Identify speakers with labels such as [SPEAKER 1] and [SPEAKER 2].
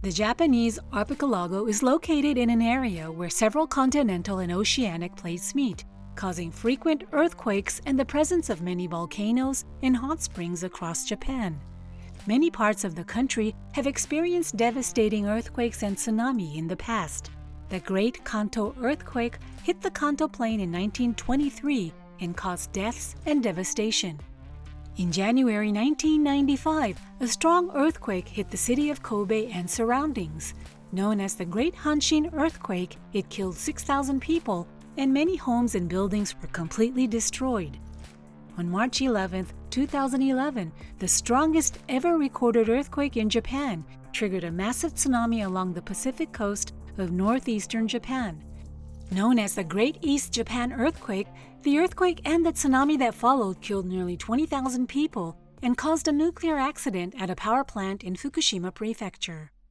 [SPEAKER 1] The Japanese archipelago is located in an area where several continental and oceanic plates meet, causing frequent earthquakes and the presence of many volcanoes and hot springs across Japan. Many parts of the country have experienced devastating earthquakes and tsunami in the past. The Great Kanto earthquake hit the Kanto Plain in 1923 and caused deaths and devastation. In January 1995, a strong earthquake hit the city of Kobe and surroundings. Known as the Great Hanshin earthquake, it killed 6,000 people, and many homes and buildings were completely destroyed. On March 11, 2011, the strongest ever recorded earthquake in Japan triggered a massive tsunami along the Pacific coast of northeastern Japan. Known as the Great East Japan Earthquake, the earthquake and the tsunami that followed killed nearly 20,000 people and caused a nuclear accident at a power plant in Fukushima Prefecture.